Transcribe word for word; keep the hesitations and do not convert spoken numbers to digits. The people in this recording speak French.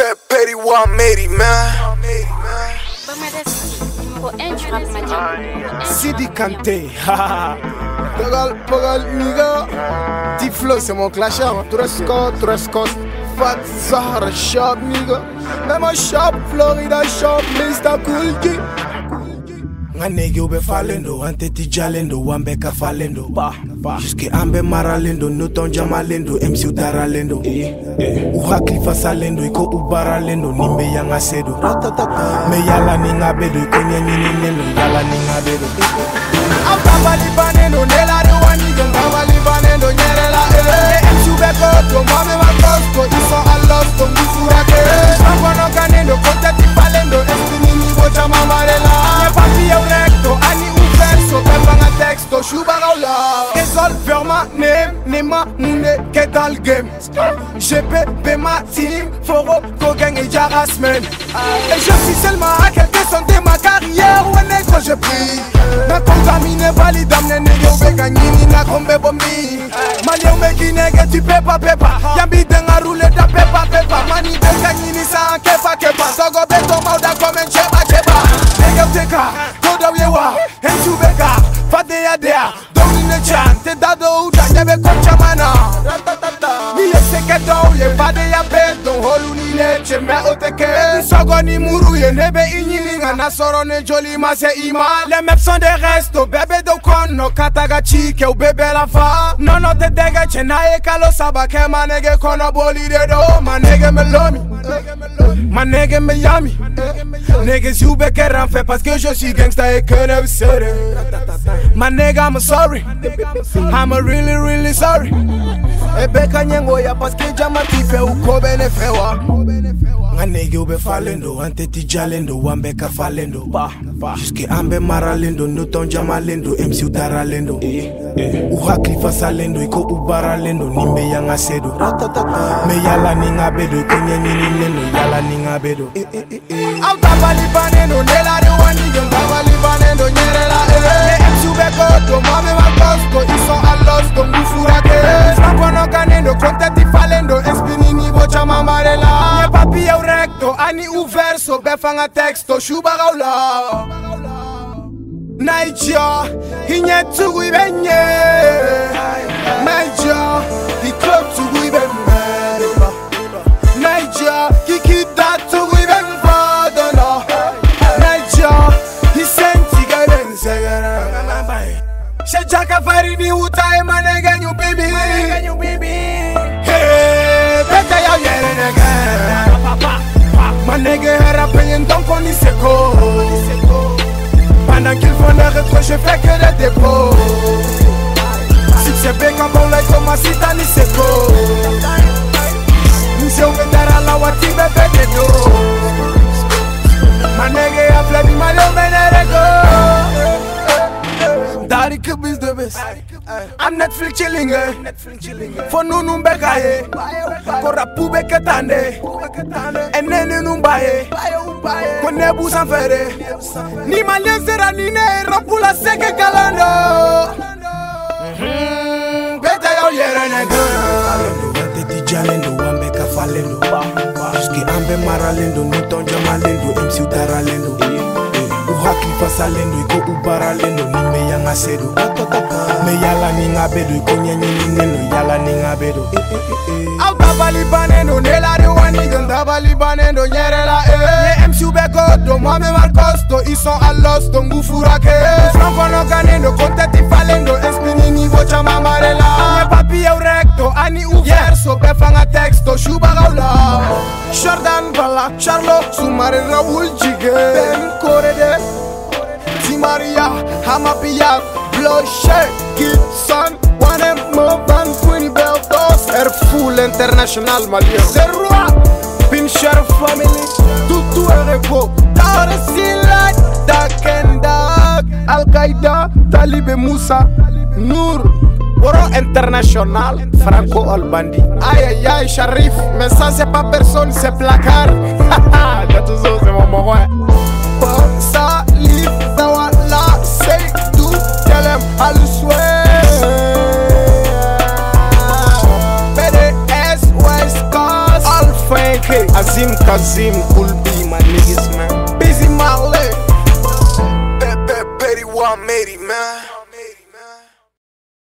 Chef Petty one eighty, man. Sidi Kanté, Pagal, Pagal, Niga. Tiflo, c'est mon clasher. Trescott, Trescott. Fat Zahra Shop, nigga. Même un shop, Florida Shop, mister Cool G. Nganegi ube falendo, anteti jalendo, wambeka falendo. Ba, ba. Jusque ambe maralendo, Newton jamalendo, M C udaralendo. Eh, eh. Uha klifa salendo, iko ubaralendo, nimbe yang asedo. Me yala ninga bedo, iko nyanyini nendo, yala ninga bedo. Autaba libanendo, nela de waniga, ngaba libanendo, nyerela eh. M C ubeko, to mame makosto, iso alosto, ngufurake. Shangono kanendo, konteti falendo, espinini bocha mamarela. Nye papi eu recto, ani un verso, pembanga texto, shubaraula. Kesol, verma, nem, nema, mune, que dans le game. G P, Bema, team, Foro, Kogen et Jarasmen. Et je suis seulement à quelques centaines ma carrière, où est que je prie. Na contamine valide, amne nege, ube gagnini, na kombe bombi. Mali ume kinege, tu pepa pepa. Yambi denga roule da pepa pepa. Mani de gagnini, sa an kepa kepa. Sogo beto mauda komen cheba cheba. Nege uteka, koda yewa, enchu beka. Fadea dea, domine chan. Te dado uda, nyebe koncha mana. Ni yeseke do, ye fadea beto. Holu ni leche, me oteke. Sogo ni muru, ye nebe inyilinga. Nasoro ne joli ma se ima. Les mecs sont des restos, bébé do kono. Kataga chike, ou bébé la fa. Non, non, te dege, chena e kalo sabake. Ma nege kono boli de do. Ma nege me lomi, ma nege me yami. Niggas you be get fait parce que je suis gangsta et que never said it. My nigga, I'm sorry, I'm a really really sorry. E beka nyengo ya parce que jama tife u ko bene fewa. Nganege ube falendo, anteti jalendo, wambeka falendo. Ba, ba. Jusque ambe maralendo, Newton jamalendo, M C udaralendo. Uha klifa salendo, iko ubaralendo, nimbe yang asedo. Me yala ninga bedo, iko nyenini nendo, yala ninga bedo. Autaba libanendo, nela de waniga, ngaba libanendo, nyerela eh. M C ubeko, to mame makosto, iso alosto, ngufurake. Shangono kanendo, konteti falendo, espinini bocha mamarela. Nye papi eu recto, ani u verso, befanga texto, shubaraula. Naija, hinye tugu ibenye. Naija, hi club tugu ibenye. Naija, kikida tugu ibenye. Naija, hi senti gaben segara. Shejaka farini utai manega nyu baby. Hey, beta ya yere nega. Manega rappelle donc on y seko. Pendant qu'ils font des rétros, je fais que des dépôts. Si c'est bien comme on l'a comme si t'as ni seko. Nous sommes dans la wati bébé de dos. Manega ya flabi mario menerego. Dari kubis de bes. I'm Netflix chilling eh. For no numbeka eh. Kora pube ketande. Enene numbaye. Kone busan fere. Ni malien sera ni ne rapula seke kalando. Beta yo yere nega. Anteti jalendo, wambeka falendo. Jusque ambe maralendo, Newton jamalendo, M C udaralendo. Uha klifa salendo, iko ubaralendo, nimbe yang asedo. Me yala ninga bedo, iko nyanyini nendo, yala ninga bedo. Autaba libanendo, nela de waniga, ngaba libanendo, nyerela eh. Nye M C ubeko, do mame markosto, iso alosto, ngufurake. Shangono kanendo, konteti falendo, espinini bocha mamarela. Nye papi eu recto, ani u verso, befanga texto, shubaraula. Jordan Bala, Charlo, Sumare Raoul Jige, Ben Korede, Timaria, Hamapia, Bloche, Gibson, One M, Van Queen Beltos, Air Full International Malien, The Roi, Pincher Family, Tutu Ereko, Tarsila, Dakendag, Al-Qaïda, Talibé Moussa, Nour. Boro International, Franco Albandi. Aïe aïe aïe, Sharif, mais ça c'est pas personne, c'est placard. Haha, Gatouzo, c'est mon moment. Pour ça, live, Zawala, c'est tout, Telem, Aluswe. P D S, West Coast, All Fake, K, Azim, Kazim, Cool B, my niggas, man. Busy Marley. Petty one eighty, man.